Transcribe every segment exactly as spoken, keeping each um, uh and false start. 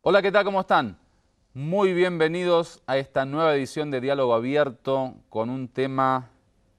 Hola, ¿qué tal? ¿Cómo están? Muy bienvenidos a esta nueva edición de Diálogo Abierto con un tema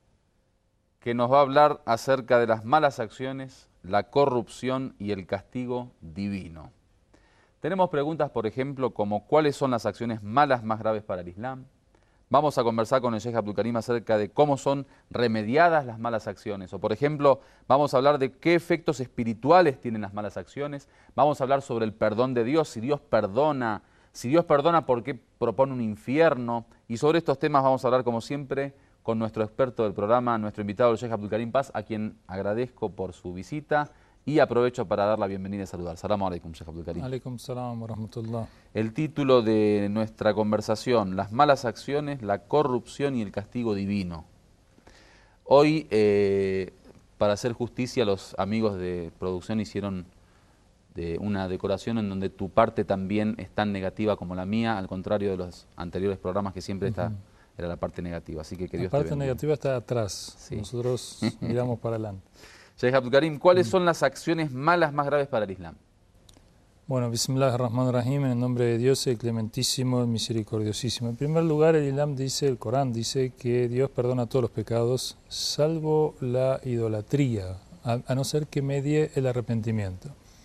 que nos va a hablar acerca de las malas acciones, la corrupción y el castigo divino. Tenemos preguntas, por ejemplo, como ¿cuáles son las acciones malas más graves para el Islam? Vamos a conversar con el Sheikh Abdul Karim acerca de cómo son remediadas las malas acciones. O, por ejemplo, vamos a hablar de qué efectos espirituales tienen las malas acciones. Vamos a hablar sobre el perdón de Dios, si Dios perdona, si Dios perdona, ¿por qué propone un infierno? Y sobre estos temas vamos a hablar, como siempre, con nuestro experto del programa, nuestro invitado, el Sheikh Abdul Karim Paz, a quien agradezco por su visita. Y aprovecho para dar la bienvenida y saludar. Salamu alaikum, Sheikh Abdul Karim. Alaikum salam wa rahmatullah. El título de nuestra conversación, las malas acciones, la corrupción y el castigo divino. Hoy, eh, para hacer justicia, los amigos de producción hicieron de una decoración en donde tu parte también es tan negativa como la mía, al contrario de los anteriores programas que siempre uh-huh. esta era la parte negativa. Así que que la Dios parte te negativa está atrás, sí. Nosotros miramos para adelante. Sheikh Abdul Karim, ¿cuáles son las acciones malas más graves para el Islam? Bueno, Bismillahirrahmanirrahim, en el nombre de Dios, el clementísimo, el misericordiosísimo. En primer lugar, el Islam dice, el Corán dice que Dios perdona todos los pecados, salvo la idolatría, a, a no ser que medie el arrepentimiento.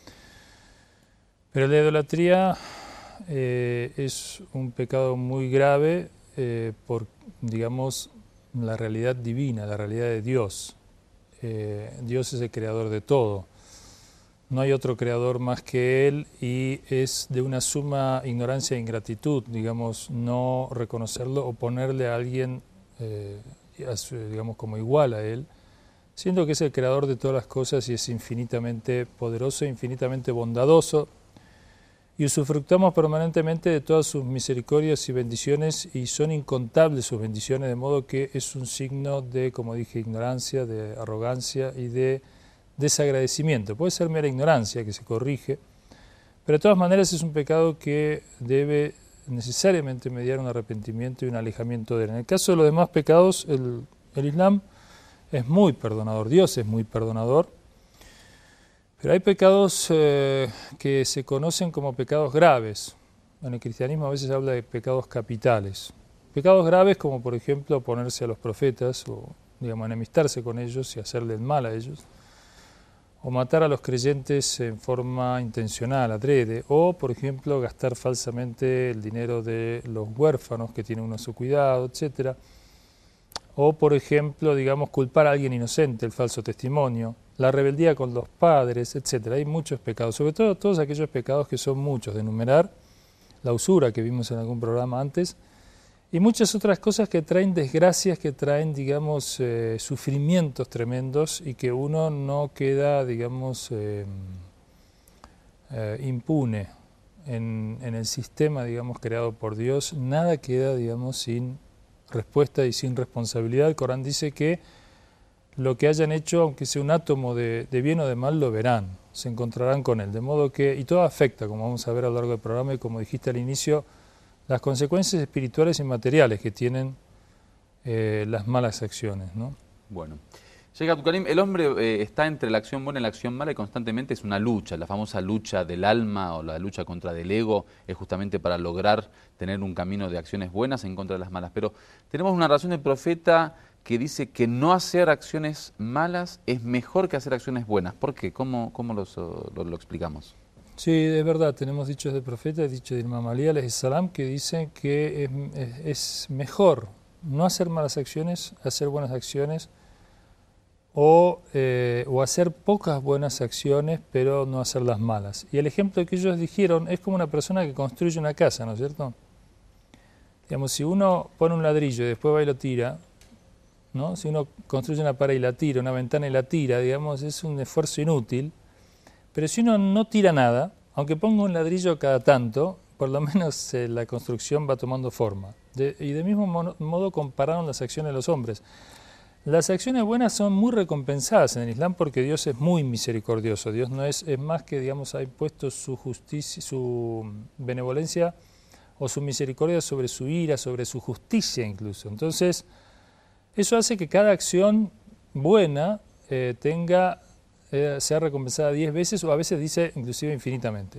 Pero la idolatría eh, es un pecado muy grave eh, por, digamos, la realidad divina, la realidad de Dios. Eh, Dios es el creador de todo. No hay otro creador más que Él y es de una suma ignorancia e ingratitud, digamos, no reconocerlo o ponerle a alguien, eh, digamos, como igual a Él, siendo que es el creador de todas las cosas y es infinitamente poderoso e infinitamente bondadoso, y usufructamos permanentemente de todas sus misericordias y bendiciones y son incontables sus bendiciones, de modo que es un signo de, como dije, ignorancia, de arrogancia y de desagradecimiento. Puede ser mera ignorancia que se corrige, pero de todas maneras es un pecado que debe necesariamente mediar un arrepentimiento y un alejamiento de él. En el caso de los demás pecados, el, el Islam es muy perdonador, Dios es muy perdonador, pero hay pecados eh, que se conocen como pecados graves. En el cristianismo a veces habla de pecados capitales. Pecados graves como, por ejemplo, oponerse a los profetas o, digamos, enemistarse con ellos y hacerle el mal a ellos, o matar a los creyentes en forma intencional, adrede, o, por ejemplo, gastar falsamente el dinero de los huérfanos que tienen uno a su cuidado, etcétera. O, por ejemplo, digamos, culpar a alguien inocente, el falso testimonio, la rebeldía con los padres, etcétera. Hay muchos pecados, sobre todo todos aquellos pecados que son muchos de enumerar, la usura que vimos en algún programa antes, y muchas otras cosas que traen desgracias, que traen, digamos, eh, sufrimientos tremendos y que uno no queda, digamos, eh, eh, impune en, en el sistema, digamos, creado por Dios. Nada queda, digamos, sin respuesta y sin responsabilidad. El Corán dice que lo que hayan hecho, aunque sea un átomo de, de bien o de mal, lo verán, se encontrarán con él. De modo que, y todo afecta, como vamos a ver a lo largo del programa y como dijiste al inicio, las consecuencias espirituales y materiales que tienen eh, las malas acciones, ¿no? Bueno, Sheikh Abdul Karim, el hombre eh, está entre la acción buena y la acción mala y constantemente es una lucha. La famosa lucha del alma o la lucha contra del ego es justamente para lograr tener un camino de acciones buenas en contra de las malas. Pero tenemos una razón del profeta que dice que no hacer acciones malas es mejor que hacer acciones buenas. ¿Por qué? ¿Cómo, cómo los, lo, lo explicamos? Sí, es verdad, tenemos dichos del profeta, dicho de Imam Ali alayhi salam, que dicen que es, es, es mejor no hacer malas acciones, hacer buenas acciones, o, eh, o hacer pocas buenas acciones, pero no hacer las malas. Y el ejemplo que ellos dijeron es como una persona que construye una casa, ¿no es cierto? Digamos, si uno pone un ladrillo y después va y lo tira, ¿no? Si uno construye una pared y la tira, una ventana y la tira, digamos, es un esfuerzo inútil. Pero si uno no tira nada, aunque ponga un ladrillo cada tanto, por lo menos eh, la construcción va tomando forma. De, y del mismo modo, modo compararon las acciones de los hombres. Las acciones buenas son muy recompensadas en el Islam porque Dios es muy misericordioso. Dios no es, es más que, digamos, ha impuesto su justicia, su benevolencia o su misericordia sobre su ira, sobre su justicia incluso. Entonces, eso hace que cada acción buena eh, tenga, eh, sea recompensada diez veces o a veces dice inclusive infinitamente.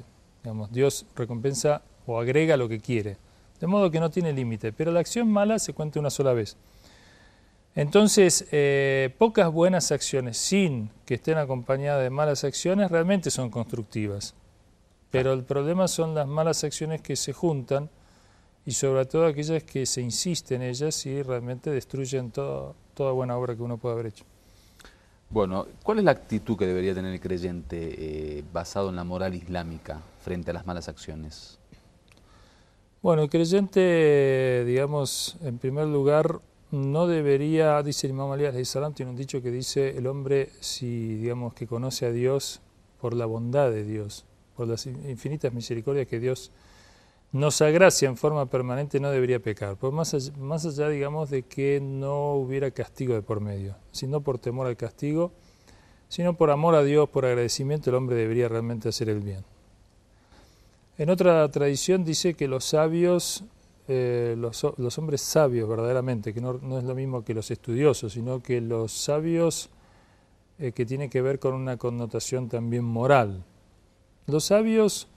Digamos, Dios recompensa o agrega lo que quiere, de modo que no tiene límite, pero la acción mala se cuenta una sola vez. Entonces, eh, pocas buenas acciones sin que estén acompañadas de malas acciones realmente son constructivas. Pero el problema son las malas acciones que se juntan y sobre todo aquellas que se insisten en ellas y realmente destruyen todo, toda buena obra que uno puede haber hecho. Bueno, ¿cuál es la actitud que debería tener el creyente eh, basado en la moral islámica frente a las malas acciones? Bueno, el creyente, digamos, en primer lugar, no debería, dice el Imam Ali alayhi salam, tiene un dicho que dice, el hombre, si digamos que conoce a Dios por la bondad de Dios, por las infinitas misericordias que Dios nos agracia en forma permanente, no debería pecar, por más allá, más allá, digamos, de que no hubiera castigo de por medio, sino por temor al castigo, sino por amor a Dios, por agradecimiento, el hombre debería realmente hacer el bien. En otra tradición dice que los sabios, eh, los, los hombres sabios verdaderamente, que no, no es lo mismo que los estudiosos, sino que los sabios eh, que tiene que ver con una connotación también moral. Los sabios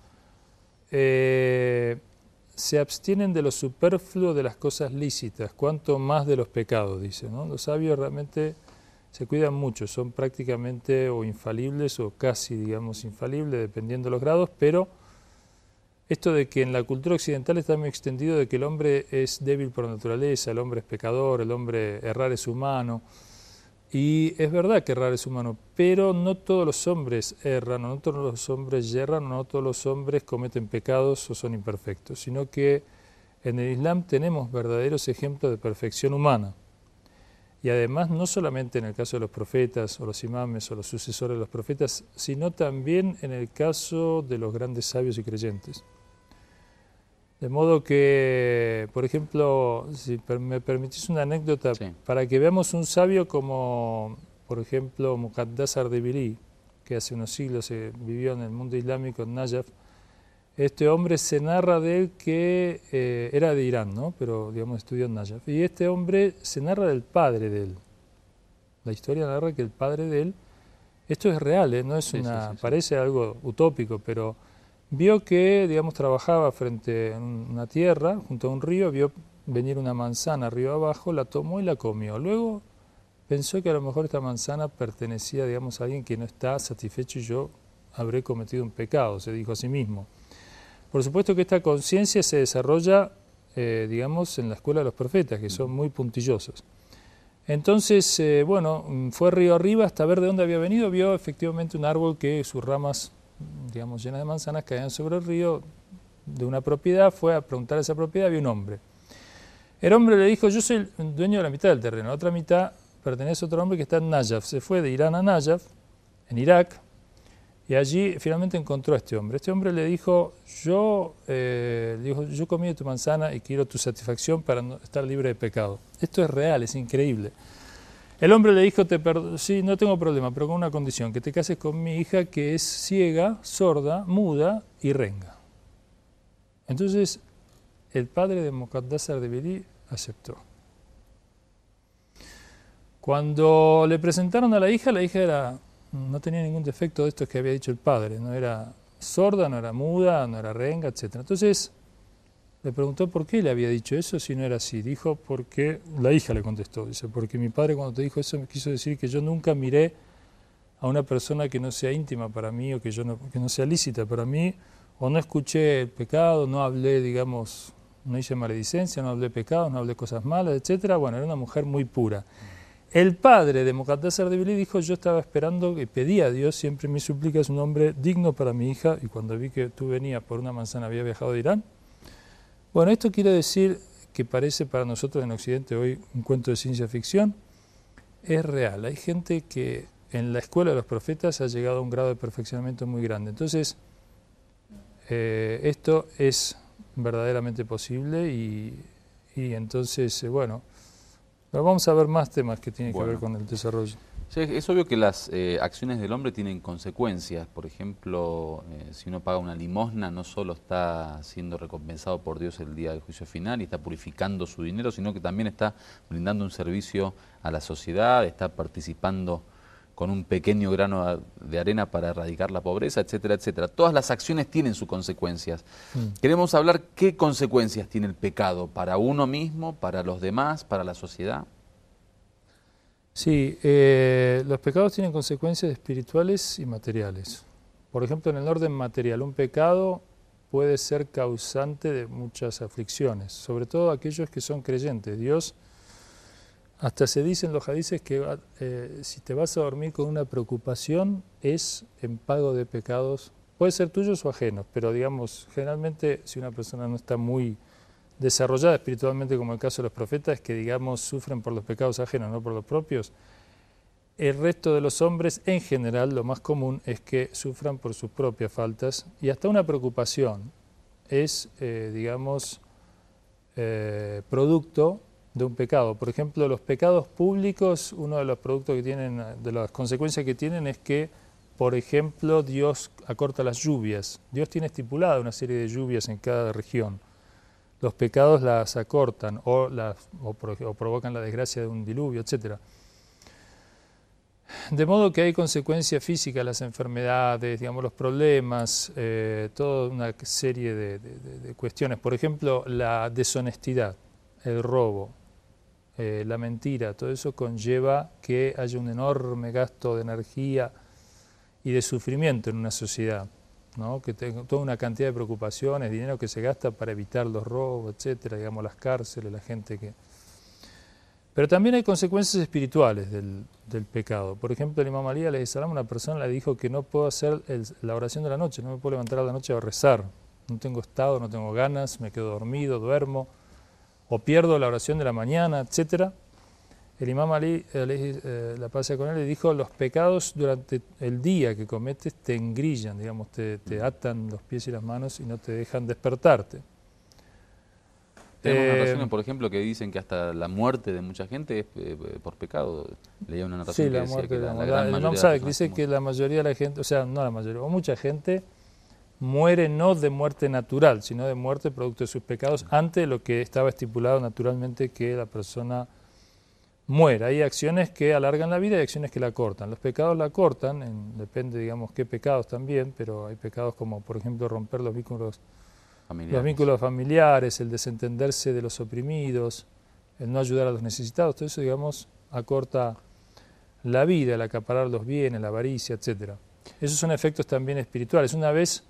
eh, se abstienen de lo superfluo de las cosas lícitas, cuanto más de los pecados, dice, ¿no? Los sabios realmente se cuidan mucho, son prácticamente o infalibles o casi, digamos, infalibles, dependiendo de los grados, pero esto de que en la cultura occidental está muy extendido de que el hombre es débil por naturaleza, el hombre es pecador, el hombre errar es humano. Y es verdad que errar es humano, pero no todos los hombres erran, no todos los hombres yerran, no todos los hombres cometen pecados o son imperfectos, sino que en el Islam tenemos verdaderos ejemplos de perfección humana. Y además no solamente en el caso de los profetas o los imames o los sucesores de los profetas, sino también en el caso de los grandes sabios y creyentes. De modo que, por ejemplo, si me permitís una anécdota, sí, para que veamos un sabio como, por ejemplo, Muqaddas Ardebili, que hace unos siglos se vivió en el mundo islámico en Najaf. Este hombre se narra de él que eh, era de Irán, ¿no? Pero digamos estudió en Najaf. Y este hombre se narra del padre de él. La historia narra que el padre de él, esto es real, ¿eh? No es una, sí, sí, sí, parece sí. algo utópico, pero vio que, digamos, trabajaba frente a una tierra, junto a un río, vio venir una manzana río abajo, la tomó y la comió. Luego pensó que a lo mejor esta manzana pertenecía, digamos, a alguien que no está satisfecho y yo habré cometido un pecado, se dijo a sí mismo. Por supuesto que esta conciencia se desarrolla, eh, digamos, en la escuela de los profetas, que son muy puntillosos. Entonces, eh, bueno, fue río arriba hasta ver de dónde había venido, vio efectivamente un árbol que sus ramas, digamos, llenas de manzanas, caían sobre el río de una propiedad, fue a preguntar a esa propiedad, había un hombre. El hombre le dijo, yo soy el dueño de la mitad del terreno, la otra mitad pertenece a otro hombre que está en Najaf. Se fue de Irán a Najaf, en Irak, y allí finalmente encontró a este hombre. Este hombre le dijo, yo, eh, le dijo, yo comí de tu manzana y quiero tu satisfacción para no estar libre de pecado. Esto es real, es increíble. El hombre le dijo, te sí, no tengo problema, pero con una condición, que te cases con mi hija que es ciega, sorda, muda y renga. Entonces, el padre de Muqaddas Ardebili aceptó. Cuando le presentaron a la hija, la hija era, no tenía ningún defecto de estos que había dicho el padre, no era sorda, no era muda, no era renga, etcétera. Entonces, le preguntó por qué le había dicho eso si no era así. Dijo, porque, la hija le contestó, dice, porque mi padre cuando te dijo eso me quiso decir que yo nunca miré a una persona que no sea íntima para mí o que, yo no, que no sea lícita para mí, o no escuché el pecado, no hablé, digamos, no hice maledicencia, no hablé pecados, no hablé cosas malas, etcétera. Bueno, era una mujer muy pura. El padre de Muqaddas Ardebili dijo, yo estaba esperando y pedí a Dios, siempre me suplicas un hombre digno para mi hija, y cuando vi que tú venías por una manzana, había viajado de Irán. Bueno, esto quiere decir que parece para nosotros en Occidente hoy un cuento de ciencia ficción, es real. Hay gente que en la escuela de los profetas ha llegado a un grado de perfeccionamiento muy grande. Entonces, eh, esto es verdaderamente posible y, y entonces, eh, bueno, pero vamos a ver más temas que tienen bueno. que ver con el desarrollo. Sí, es obvio que las eh, acciones del hombre tienen consecuencias. Por ejemplo, eh, si uno paga una limosna, no solo está siendo recompensado por Dios el día del juicio final y está purificando su dinero, sino que también está brindando un servicio a la sociedad, está participando con un pequeño grano de arena para erradicar la pobreza, etcétera, etcétera. Todas las acciones tienen sus consecuencias. Mm. Queremos hablar qué consecuencias tiene el pecado para uno mismo, para los demás, para la sociedad. Sí, eh, los pecados tienen consecuencias espirituales y materiales. Por ejemplo, en el orden material, un pecado puede ser causante de muchas aflicciones, sobre todo aquellos que son creyentes. Dios, hasta se dice en los hadices que eh, si te vas a dormir con una preocupación es en pago de pecados, puede ser tuyos o ajenos, pero digamos, generalmente si una persona no está muy desarrollada espiritualmente, como el caso de los profetas, que digamos sufren por los pecados ajenos, no por los propios, el resto de los hombres en general lo más común es que sufran por sus propias faltas y hasta una preocupación es, eh, digamos, eh, producto de un pecado. Por ejemplo, los pecados públicos, uno de los productos que tienen, de las consecuencias que tienen es que, por ejemplo, Dios acorta las lluvias. Dios tiene estipulada una serie de lluvias en cada región. Los pecados las acortan o, las, o, pro, o provocan la desgracia de un diluvio, etcétera. De modo que hay consecuencias físicas, las enfermedades, digamos, los problemas, eh, toda una serie de, de, de cuestiones. Por ejemplo, la deshonestidad, el robo, eh, la mentira, todo eso conlleva que haya un enorme gasto de energía y de sufrimiento en una sociedad, ¿no? Que tenga toda una cantidad de preocupaciones, dinero que se gasta para evitar los robos, etcétera, digamos, las cárceles, la gente que... Pero también hay consecuencias espirituales del, del pecado. Por ejemplo, el Imam Ali alayhi salam, una persona le dijo que no puedo hacer el, la oración de la noche, no me puedo levantar a la noche a rezar. No tengo estado, no tengo ganas, me quedo dormido, duermo, o pierdo la oración de la mañana, etcétera. El Imam Ali, eh, la paz con él, le dijo, los pecados durante el día que cometes te engrillan, digamos, te, te atan los pies y las manos y no te dejan despertarte. Tenemos eh, narraciones, por ejemplo, que dicen que hasta la muerte de mucha gente es eh, por pecado. Leía una narración sí, que la decía muerte que de la, la, la gran el mayoría de dice que la mayoría de la gente, o sea, no la mayoría, o mucha gente muere no de muerte natural, sino de muerte producto de sus pecados, antes de lo que estaba estipulado naturalmente que la persona muera. Hay acciones que alargan la vida y acciones que la cortan. Los pecados la cortan, en, depende, digamos, qué pecados también, pero hay pecados como, por ejemplo, romper los vínculos familiares, los vínculos familiares, el desentenderse de los oprimidos, el no ayudar a los necesitados, todo eso, digamos, acorta la vida, el acaparar los bienes, la avaricia, etcétera. Esos son efectos también espirituales. Una vez,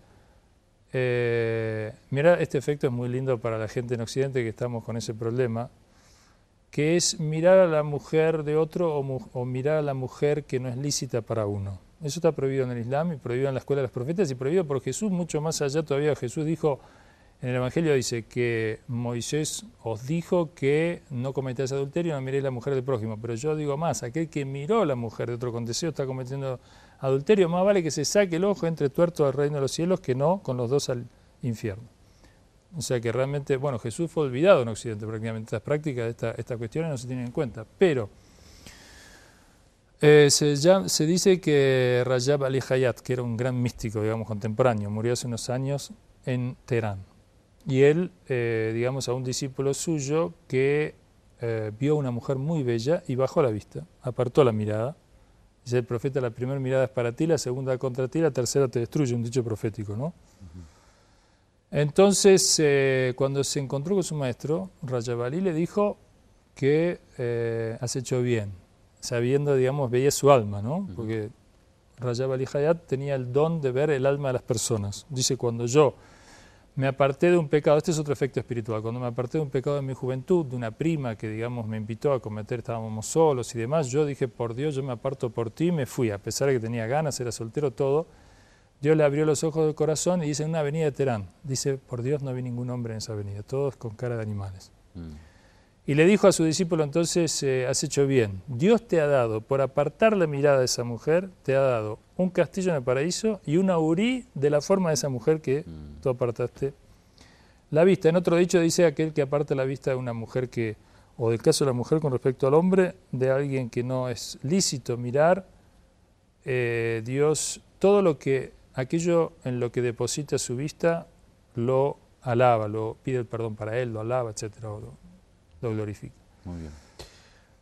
eh, mira, este efecto es muy lindo para la gente en Occidente que estamos con ese problema, que es mirar a la mujer de otro o, o mirar a la mujer que no es lícita para uno. Eso está prohibido en el Islam y prohibido en la escuela de los profetas y prohibido por Jesús, mucho más allá todavía. Jesús dijo, en el Evangelio dice que Moisés os dijo que no cometáis adulterio y no miréis la mujer del prójimo, pero yo digo más, aquel que miró a la mujer de otro con deseo está cometiendo adulterio, más vale que se saque el ojo entre tuerto al reino de los cielos que no con los dos al infierno. O sea que realmente, bueno, Jesús fue olvidado en Occidente prácticamente, estas prácticas, esta, estas cuestiones no se tienen en cuenta, pero eh, se, llama, se dice que Rajab Ali Hayat, que era un gran místico, digamos, contemporáneo, murió hace unos años en Teherán. Y él, eh, digamos, a un discípulo suyo que eh, vio a una mujer muy bella y bajó la vista, apartó la mirada. Dice el profeta, la primera mirada es para ti, la segunda contra ti, la tercera te destruye, un dicho profético, ¿no? Uh-huh. Entonces, eh, cuando se encontró con su maestro, Rajab Ali le dijo que eh, has hecho bien, sabiendo, digamos, veía su alma, ¿no? Uh-huh. Porque Rajab Ali Hayat tenía el don de ver el alma de las personas. Dice, cuando yo me aparté de un pecado, este es otro efecto espiritual, cuando me aparté de un pecado en mi juventud, de una prima que, digamos, me invitó a cometer, estábamos solos y demás, yo dije, por Dios, yo me aparto por ti y me fui, a pesar de que tenía ganas, era soltero, todo. Dios le abrió los ojos del corazón y dice, en una avenida de Teherán, dice, por Dios, no vi ningún hombre en esa avenida, todos con cara de animales. Mm. Y le dijo a su discípulo, entonces, eh, has hecho bien, Dios te ha dado, por apartar la mirada de esa mujer, te ha dado un castillo en el paraíso y una urí de la forma de esa mujer que mm. tú apartaste la vista. En otro dicho dice, aquel que aparta la vista de una mujer que, o del caso de la mujer con respecto al hombre, de alguien que no es lícito mirar, eh, Dios, todo lo que, aquello en lo que deposita su vista, lo alaba, lo pide el perdón para él, lo alaba, etcétera, lo, lo glorifica. Muy bien.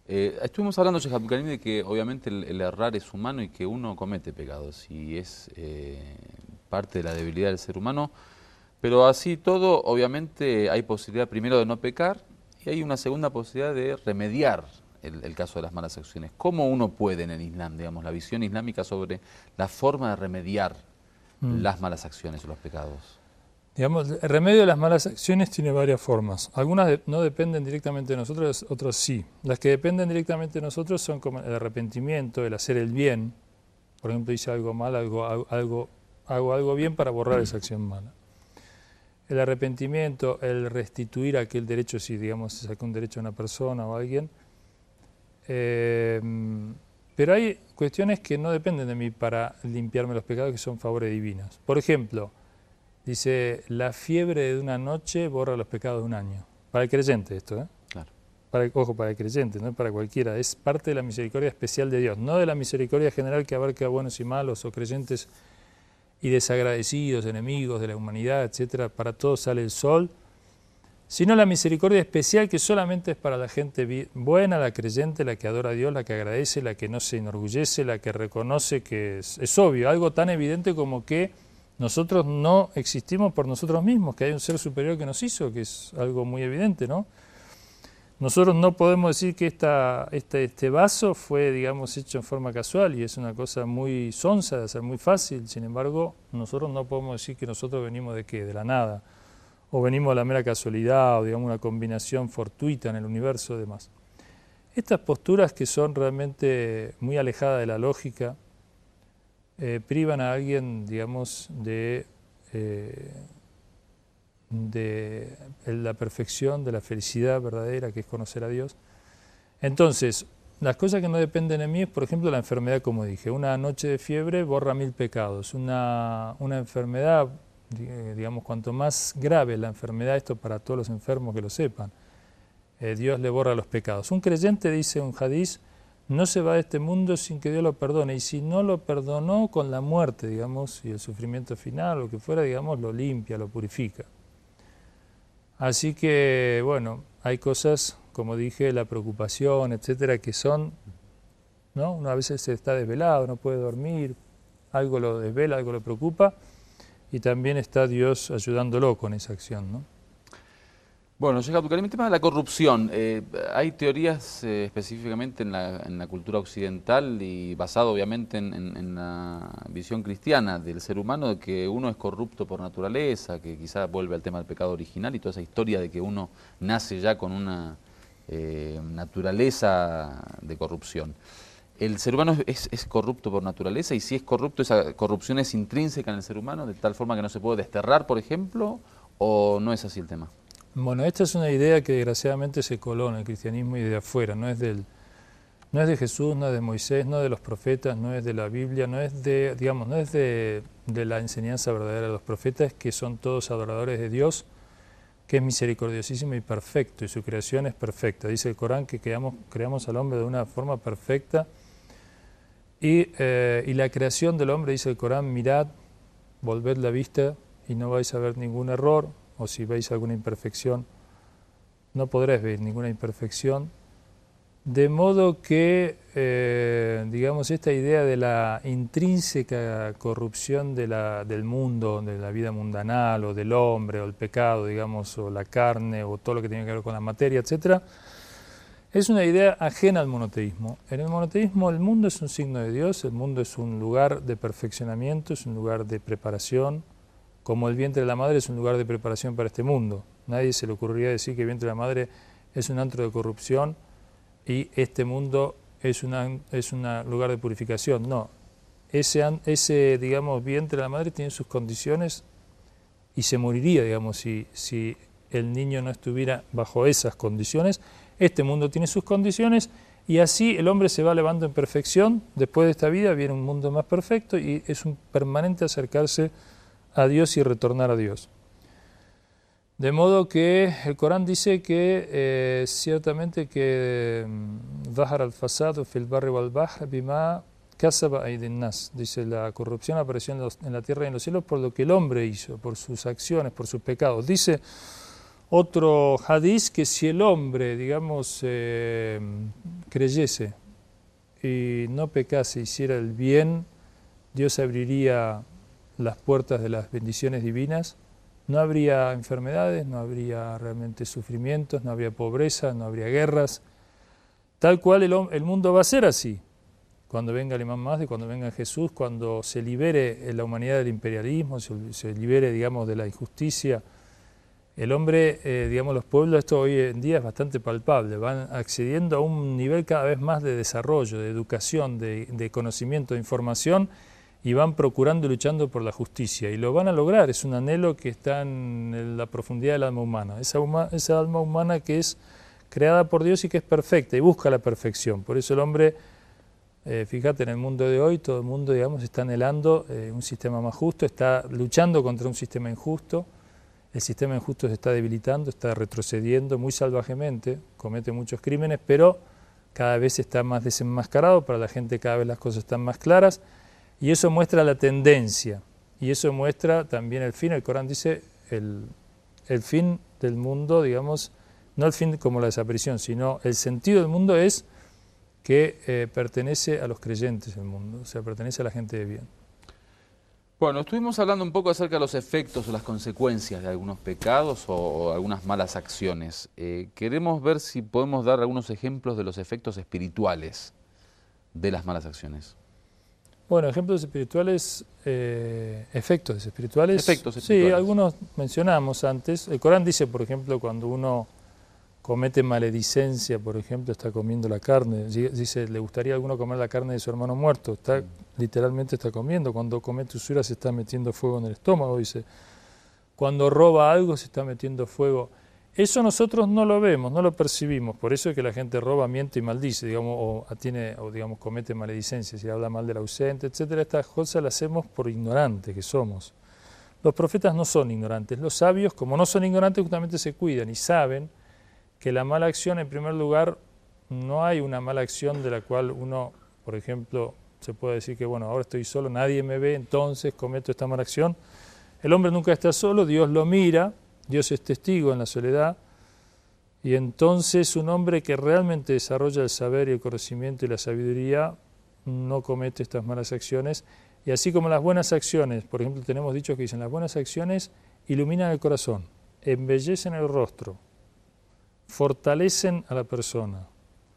Eh, estuvimos hablando, Sheikh Abdul Karim, de que obviamente el, el errar es humano y que uno comete pecados y es eh, parte de la debilidad del ser humano, pero así todo, obviamente hay posibilidad primero de no pecar y hay una segunda posibilidad de remediar el, el caso de las malas acciones. ¿Cómo uno puede en el Islam, digamos, la visión islámica sobre la forma de remediar mm. las malas acciones o los pecados? Digamos, el remedio de las malas acciones tiene varias formas. Algunas de, no dependen directamente de nosotros, otras sí. Las que dependen directamente de nosotros son como el arrepentimiento, el hacer el bien. Por ejemplo, hice algo mal, algo, algo, algo, hago algo bien para borrar esa acción mala. El arrepentimiento, el restituir aquel derecho, si digamos se saca un derecho a una persona o a alguien. Eh, pero hay cuestiones que no dependen de mí para limpiarme los pecados, que son favores divinos. Por ejemplo, dice, la fiebre de una noche borra los pecados de un año. Para el creyente esto, ¿eh? Claro. Para, ojo, para el creyente, no para cualquiera. Es parte de la misericordia especial de Dios, no de la misericordia general que abarca a buenos y malos o creyentes y desagradecidos, enemigos de la humanidad, etcétera. Para todos sale el sol, sino la misericordia especial que solamente es para la gente buena, la creyente, la que adora a Dios, la que agradece, la que no se enorgullece, la que reconoce que es, es obvio, algo tan evidente como que nosotros no existimos por nosotros mismos, que hay un ser superior que nos hizo, que es algo muy evidente, ¿no? Nosotros no podemos decir que esta, este, este vaso fue, digamos, hecho en forma casual y es una cosa muy sonsa de hacer, muy fácil. Sin embargo, nosotros no podemos decir que nosotros venimos de qué, de la nada, o venimos de la mera casualidad, o digamos una combinación fortuita en el universo y demás. Estas posturas que son realmente muy alejadas de la lógica, Eh, privan a alguien, digamos, de, eh, de la perfección, de la felicidad verdadera, que es conocer a Dios. Entonces, las cosas que no dependen de mí es, por ejemplo, la enfermedad, como dije. Una noche de fiebre borra mil pecados. Una, una enfermedad, digamos, cuanto más grave la enfermedad, esto para todos los enfermos que lo sepan, eh, Dios le borra los pecados. Un creyente, dice un hadiz, no se va de este mundo sin que Dios lo perdone, y si no lo perdonó, con la muerte, digamos, y el sufrimiento final, lo que fuera, digamos, lo limpia, lo purifica. Así que, bueno, hay cosas, como dije, la preocupación, etcétera, que son, ¿no? Uno a veces se está desvelado, no puede dormir, algo lo desvela, algo lo preocupa, y también está Dios ayudándolo con esa acción, ¿no? Bueno, Sheikh Abdul Karim, el tema de la corrupción. Eh, hay teorías eh, específicamente en la, en la cultura occidental y basado obviamente en, en, en la visión cristiana del ser humano, de que uno es corrupto por naturaleza, que quizás vuelve al tema del pecado original y toda esa historia de que uno nace ya con una eh, naturaleza de corrupción. ¿El ser humano es, es corrupto por naturaleza? Y si es corrupto, ¿esa corrupción es intrínseca en el ser humano, de tal forma que no se puede desterrar, por ejemplo, o no es así el tema? Bueno, esta es una idea que desgraciadamente se coló en el cristianismo y de afuera, no es del, no es de Jesús, no es de Moisés, no es de los profetas, no es de la Biblia, no es de, digamos, no es de, de la enseñanza verdadera de los profetas, que son todos adoradores de Dios, que es misericordiosísimo y perfecto, y su creación es perfecta. Dice el Corán que creamos, creamos al hombre de una forma perfecta, y, eh, y la creación del hombre, dice el Corán, mirad, volved la vista y no vais a ver ningún error, o si veis alguna imperfección, no podréis ver ninguna imperfección, de modo que, eh, digamos, esta idea de la intrínseca corrupción de la, del mundo, de la vida mundanal, o del hombre, o el pecado, digamos, o la carne, o todo lo que tiene que ver con la materia, etcétera, es una idea ajena al monoteísmo. En el monoteísmo el mundo es un signo de Dios, el mundo es un lugar de perfeccionamiento, es un lugar de preparación, como el vientre de la madre es un lugar de preparación para este mundo. Nadie se le ocurriría decir que el vientre de la madre es un antro de corrupción y este mundo es un es una lugar de purificación. No, ese, ese digamos, vientre de la madre tiene sus condiciones y se moriría, digamos, si, si el niño no estuviera bajo esas condiciones. Este mundo tiene sus condiciones y así el hombre se va elevando en perfección. Después de esta vida viene un mundo más perfecto y es un permanente acercarse a Dios y retornar a Dios. De modo que el Corán dice que eh, ciertamente que Zahar al-Fasad fil barri wal bahr bima kasaba aydin nas. Dice, la corrupción apareció en, los, en la tierra y en los cielos por lo que el hombre hizo, por sus acciones, por sus pecados. Dice otro hadiz que si el hombre, digamos, eh, creyese y no pecase, hiciera el bien, Dios abriría las puertas de las bendiciones divinas, no habría enfermedades, no habría realmente sufrimientos, no habría pobreza, no habría guerras. Tal cual el, el mundo va a ser así. Cuando venga el Imam Mahdi, cuando venga Jesús, cuando se libere la humanidad del imperialismo, se, se libere, digamos, de la injusticia, el hombre, eh, digamos, los pueblos, esto hoy en día es bastante palpable, van accediendo a un nivel cada vez más de desarrollo, de educación, de, de conocimiento, de información, y van procurando y luchando por la justicia. Y lo van a lograr, es un anhelo que está en la profundidad del alma humana, esa, huma, esa alma humana que es creada por Dios y que es perfecta y busca la perfección. Por eso el hombre, eh, fíjate, en el mundo de hoy, todo el mundo, digamos, está anhelando eh, un sistema más justo, está luchando contra un sistema injusto. El sistema injusto se está debilitando, está retrocediendo muy salvajemente, comete muchos crímenes, pero cada vez está más desenmascarado, para la gente cada vez las cosas están más claras, y eso muestra la tendencia, y eso muestra también el fin. El Corán dice el, el fin del mundo, digamos, no el fin como la desaparición, sino el sentido del mundo es que eh, pertenece a los creyentes el mundo, o sea, pertenece a la gente de bien. Bueno, estuvimos hablando un poco acerca de los efectos o las consecuencias de algunos pecados o, o algunas malas acciones. Eh, queremos ver si podemos dar algunos ejemplos de los efectos espirituales de las malas acciones. Bueno, ejemplos espirituales, eh, efectos espirituales. Efectos espirituales. Sí, algunos mencionamos antes. El Corán dice, por ejemplo, cuando uno comete maledicencia, por ejemplo, está comiendo la carne, dice, ¿le gustaría a alguno comer la carne de su hermano muerto? Está, literalmente está comiendo. Cuando comete usura se está metiendo fuego en el estómago, dice. Cuando roba algo se está metiendo fuego. Eso nosotros no lo vemos, no lo percibimos. Por eso es que la gente roba, miente y maldice, digamos, o, tiene, o digamos, comete maledicencia, si habla mal del ausente, etcétera. Estas cosas las hacemos por ignorantes que somos. Los profetas no son ignorantes. Los sabios, como no son ignorantes, justamente se cuidan y saben que la mala acción, en primer lugar, no hay una mala acción de la cual uno, por ejemplo, se puede decir que, bueno, ahora estoy solo, nadie me ve, entonces cometo esta mala acción. El hombre nunca está solo, Dios lo mira, Dios es testigo en la soledad, y entonces un hombre que realmente desarrolla el saber y el conocimiento y la sabiduría no comete estas malas acciones. Y así como las buenas acciones, por ejemplo, tenemos dichos que dicen, las buenas acciones iluminan el corazón, embellecen el rostro, fortalecen a la persona,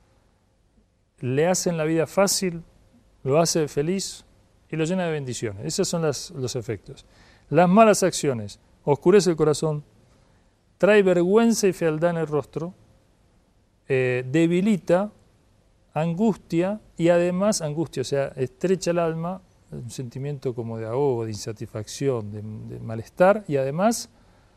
le hacen la vida fácil, lo hace feliz y lo llena de bendiciones. Esos son las, los efectos. Las malas acciones oscurece el corazón, trae vergüenza y fealdad en el rostro, eh, debilita, angustia y además angustia, o sea, estrecha el alma, un sentimiento como de ahogo, de insatisfacción, de, de malestar, y además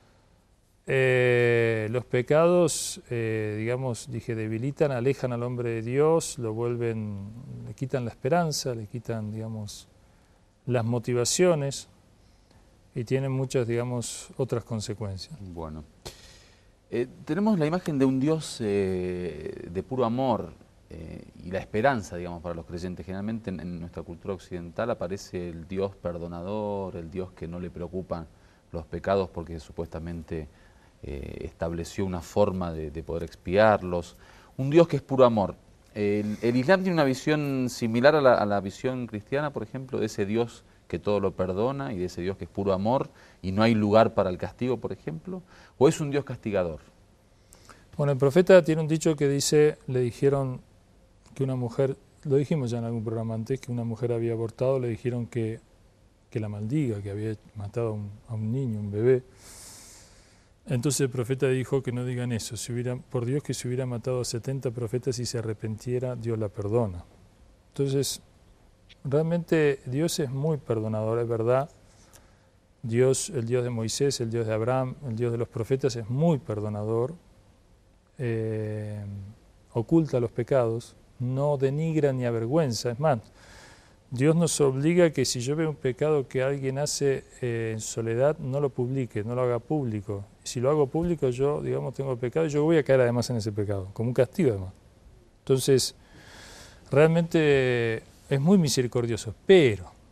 Eh, los pecados, eh, digamos, dije, debilitan, alejan al hombre de Dios, lo vuelven, le quitan la esperanza, le quitan, digamos, las motivaciones y tienen muchas, digamos, otras consecuencias. Bueno, eh, tenemos la imagen de un Dios eh, de puro amor eh, y la esperanza, digamos, para los creyentes. Generalmente en, en nuestra cultura occidental aparece el Dios perdonador, el Dios que no le preocupan los pecados porque supuestamente Eh, estableció una forma de, de poder expiarlos, un Dios que es puro amor. El, el Islam tiene una visión similar a la, a la visión cristiana, por ejemplo, de ese Dios que todo lo perdona y de ese Dios que es puro amor y no hay lugar para el castigo, por ejemplo, ¿o es un Dios castigador? Bueno, el profeta tiene un dicho que dice, le dijeron que una mujer, lo dijimos ya en algún programa antes, que una mujer había abortado, le dijeron que, que la maldiga, que había matado a un, a un niño, un bebé. Entonces el profeta dijo que no digan eso, si hubiera, por Dios que si hubiera matado a setenta profetas y se arrepintiera, Dios la perdona. Entonces, realmente Dios es muy perdonador, es verdad. Dios, el Dios de Moisés, el Dios de Abraham, el Dios de los profetas es muy perdonador, eh, oculta los pecados, no denigra ni avergüenza, es más, Dios nos obliga a que si yo veo un pecado que alguien hace eh, en soledad, no lo publique, no lo haga público. Y si lo hago público, yo, digamos, tengo el pecado y yo voy a caer además en ese pecado, como un castigo además. Entonces, realmente es muy misericordioso, pero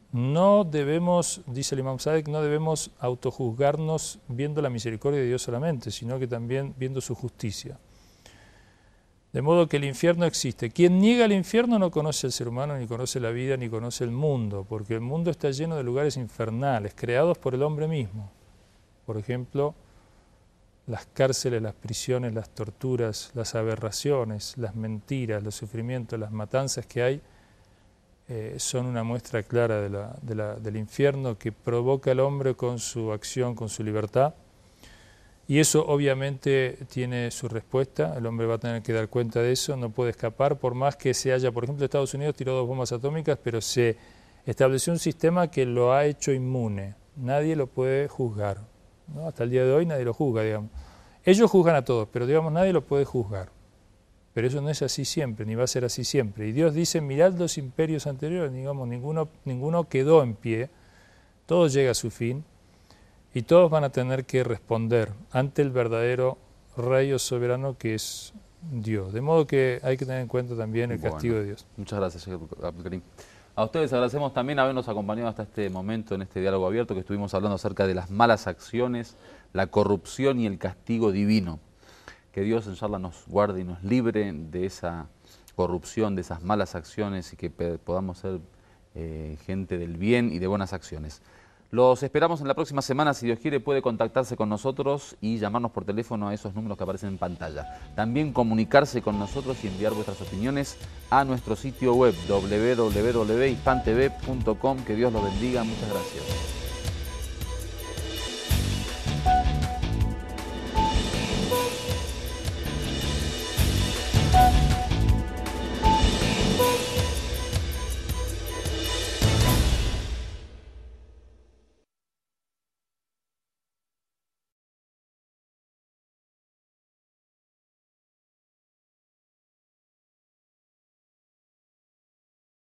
no debemos, dice el Imam Sadek, no debemos autojuzgarnos viendo la misericordia de Dios solamente, sino que también viendo su justicia. De modo que el infierno existe. Quien niega el infierno no conoce al ser humano, ni conoce la vida, ni conoce el mundo, porque el mundo está lleno de lugares infernales, creados por el hombre mismo. Por ejemplo, las cárceles, las prisiones, las torturas, las aberraciones, las mentiras, los sufrimientos, las matanzas que hay, eh, son una muestra clara de la, de la, del infierno que provoca el hombre con su acción, con su libertad. Y eso obviamente tiene su respuesta, el hombre va a tener que dar cuenta de eso, no puede escapar, por más que se haya, por ejemplo, Estados Unidos tiró dos bombas atómicas, pero se estableció un sistema que lo ha hecho inmune, nadie lo puede juzgar, ¿no? Hasta el día de hoy nadie lo juzga, digamos. Ellos juzgan a todos, pero digamos nadie lo puede juzgar. Pero eso no es así siempre, ni va a ser así siempre. Y Dios dice, mirad los imperios anteriores, digamos, ninguno, ninguno quedó en pie, todo llega a su fin. Y todos van a tener que responder ante el verdadero rey o soberano que es Dios. De modo que hay que tener en cuenta también el castigo bueno, de Dios. Muchas gracias, Sheikh Abdul Karim. A ustedes agradecemos también habernos acompañado hasta este momento en este diálogo abierto que estuvimos hablando acerca de las malas acciones, la corrupción y el castigo divino. Que Dios, inshallah, nos guarde y nos libre de esa corrupción, de esas malas acciones y que podamos ser eh, gente del bien y de buenas acciones. Los esperamos en la próxima semana, si Dios quiere puede contactarse con nosotros y llamarnos por teléfono a esos números que aparecen en pantalla. También comunicarse con nosotros y enviar vuestras opiniones a nuestro sitio web doble u doble u doble u punto hispan t v punto com. Que Dios los bendiga, muchas gracias.